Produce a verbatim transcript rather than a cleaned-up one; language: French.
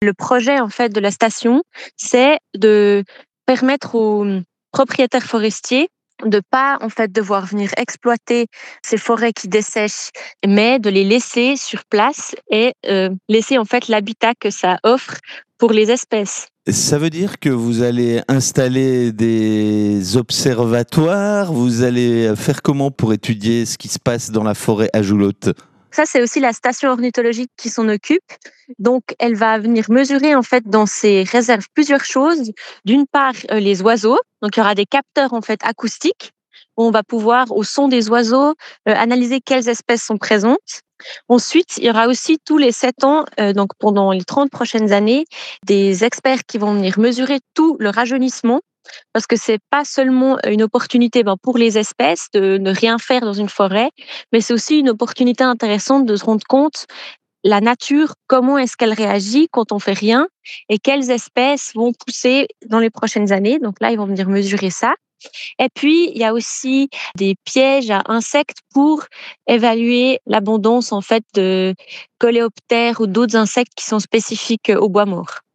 Le projet en fait de la station, c'est de permettre aux mmh, propriétaires forestiers de pas en fait devoir venir exploiter ces forêts qui dessèchent, mais de les laisser sur place et heu, laisser en fait l'habitat que ça offre pour les espèces. Ça veut dire que vous allez installer des observatoires? Vous allez faire comment pour étudier ce qui se passe dans la forêt à Joulotte? Ça, c'est aussi la station ornithologique qui s'en occupe. Donc, elle va venir mesurer en fait dans ces réserves plusieurs choses. D'une part, heu, les oiseaux, donc il y aura des capteurs en fait acoustiques où on va pouvoir, au son des oiseaux, heu, analyser quelles espèces sont présentes. Ensuite, il y aura aussi tous les sept ans, heu, donc pendant les trente prochaines années, des experts qui vont venir mesurer tout le rajeunissement parce que c'est pas seulement une opportunité, ben, pour les espèces de ne rien faire dans une forêt, mais c'est aussi une opportunité intéressante de se rendre compte la nature, comment est-ce qu'elle réagit quand on fait rien et quelles espèces vont pousser dans les prochaines années. Donc là, ils vont venir mesurer ça. Et puis, il y a aussi des pièges à insectes pour évaluer l'abondance en fait de coléoptères ou d'autres insectes qui sont spécifiques au bois mort.